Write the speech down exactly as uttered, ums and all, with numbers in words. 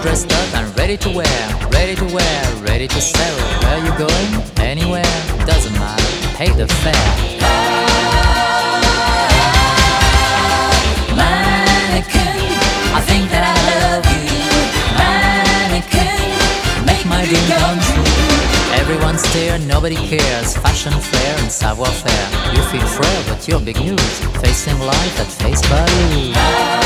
dressed up and ready to wear, ready to wear, ready to sell. Where you going? Anywhere, doesn't matter, pay the fare. Mannequin, I think that I love you. Mannequin, make my dream come true. Everyone stare, nobody cares. Fashion flair and savoir-faire. You feel frail, but you're big news. Facing life at face value.